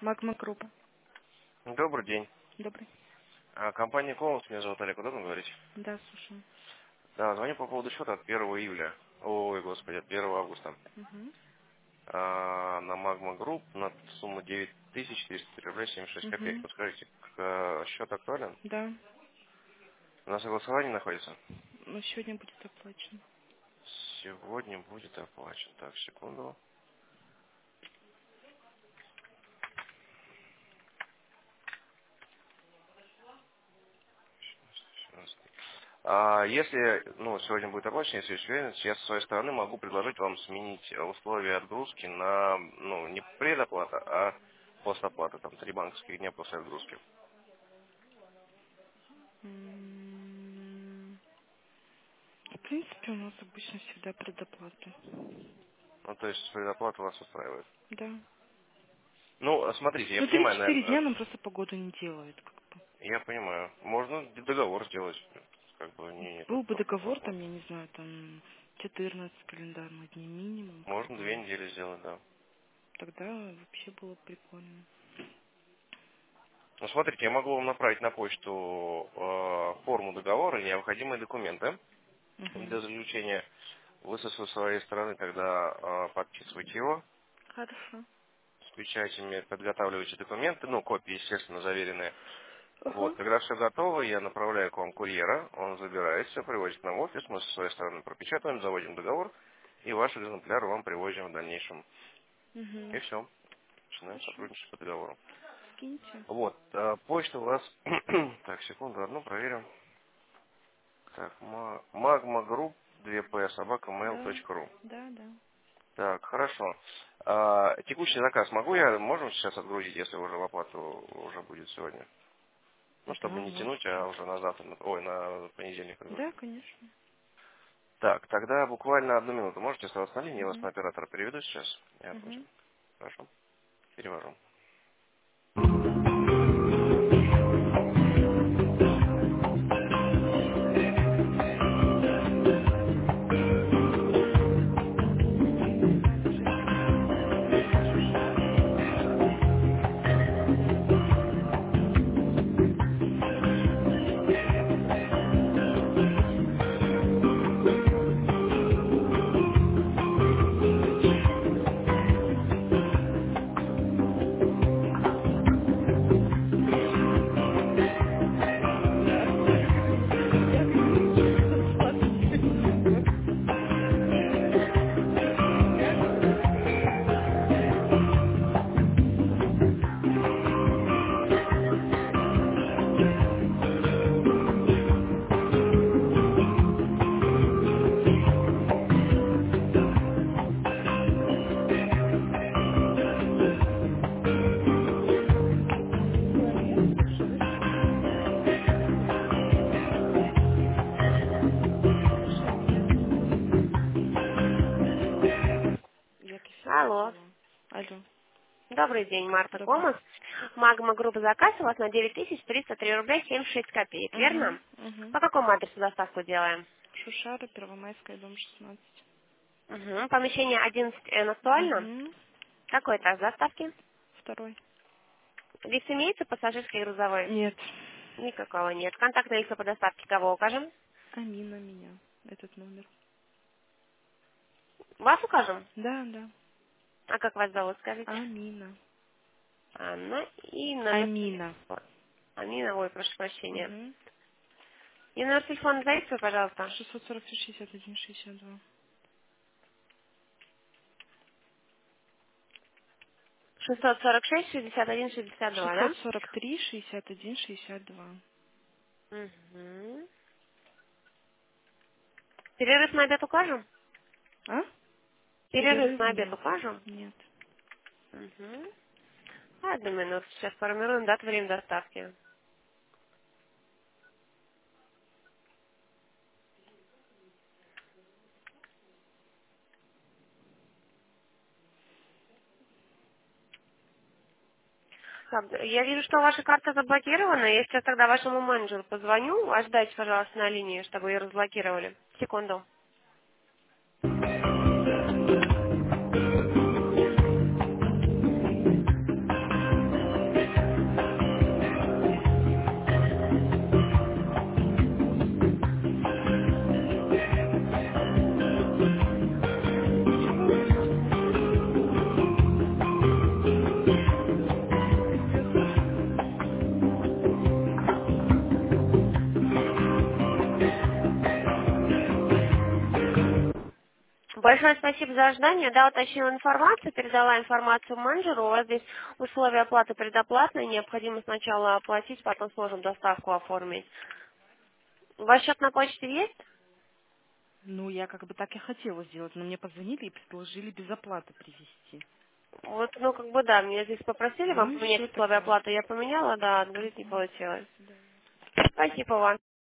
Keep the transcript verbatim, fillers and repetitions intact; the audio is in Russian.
Магма Группа. Добрый день. Добрый. А, Компания Колос, меня зовут Олег, удобно говорить? Да, слушаю. Да, звоню по поводу счета от первого июля. Ой, господи, от первого августа. Угу. А, на Магма Групп на сумму девять тысяч четыреста рублей семьдесят шесть копеек. Угу. Подскажите, к- э, счет актуален? Да. На согласовании находится? Но сегодня будет оплачено. Сегодня будет оплачен. Так, секунду. А если, ну, сегодня будет оплачено, если есть уверенность, я со своей стороны могу предложить вам сменить условия отгрузки на, ну, не предоплата, а постоплата, там, три банковских дня после отгрузки. М, В принципе, у нас обычно всегда предоплата. Ну, то есть предоплата вас устраивает. Да. Ну, а смотрите, я Ну, понимаю, три-четыре наверное, дня нам просто погоду не делает. Как бы. я понимаю. Можно договор сделать, как бы не, не Был тут бы вопрос договор, возможно. там, я не знаю, там, четырнадцать календарных дней минимум, как Можно две бы. недели сделать, да. Тогда вообще было бы прикольно. Ну, смотрите, я могу вам направить на почту э, форму договора и необходимые документы Угу. для заключения. Вы со своей стороны тогда э, подписываете его Хорошо. с печатями, подготавливаете документы, ну, копии, естественно, заверенные. Вот, Ага. когда все готово, я направляю к вам курьера, он забирает все, привозит к нам в офис, мы со своей стороны пропечатаем, заводим договор, и ваш экземпляр вам привозим в дальнейшем. И Угу. все, начинаем Хорошо. сотрудничать по договору. Скиньте. Вот, э, почта у вас, так, секунду, одну проверим. Так, ма- магма групп два п собака mail Да. точка ру. Да, да. Так, хорошо. А, текущий заказ могу я, можем сейчас отгрузить, если уже в оплату уже будет сегодня? Ну, Да, чтобы не тянуть, можете. а уже на завтра, на- ой, на понедельник Да, отгрузить. конечно. Так, тогда буквально одну минуту. Можете оставаться на линии, я вас Угу. на оператора переведу сейчас. И отгрузим. Угу. Хорошо, перевожу. Надо же на шушары перевести. Да. Я говорю, шестьсот двадцать семь. Я говорю, человек совершенно совершеннейший. Я кефир Алло. взяла. Алло. Добрый день, Марта Добрый. Комас. Магма группа заказ у вас на девять тысяч триста три рубля семьдесят шесть копеек, Угу. верно? Угу. По какому адресу доставку делаем? Шушары, Первомайская, дом шестнадцать. Угу. Помещение одиннадцать эн актуально? Угу. Какой этаж доставки? Второй. Лифт имеется, пассажирский и грузовой? Нет. Никакого нет. Контактное лицо по доставке кого укажем? Амина меня. Этот номер. Вас укажем? Да, да. А как вас зовут, скажите? Амина. Анна и номер Амина. телефона. Амина, ой, прошу прощения. Угу. И номер телефона назовите свой, пожалуйста. шестьсот сорок шесть шестьдесят один шестьдесят два. шестьсот сорок шесть шестьдесят один шестьдесят два, шестьсот да? сорок три шестьдесят один шестьдесят два. Угу. Перерыв на обед укажем? А? Перерыв Перерыв на обед нет. укажем? Нет. Угу. Одну минуту, сейчас формируем дату, время доставки. Так, я вижу, что ваша карта заблокирована. Я сейчас тогда вашему менеджеру позвоню. Ожидайте, пожалуйста, на линии, чтобы ее разблокировали. Секунду. Большое спасибо за ожидание. Да, уточнила информацию, передала информацию менеджеру. У вас здесь условия оплаты предоплатные. Необходимо сначала оплатить, потом сможем доставку оформить. Ваш счет на почте есть? Ну, я как бы так и хотела сделать, но мне позвонили и предложили без оплаты привезти. Вот, ну, как бы, да, меня здесь попросили вам Ну и поменять все условия тогда. оплаты. Я поменяла, да, отговорить не Мгм. получилось. До свидания. Спасибо вам.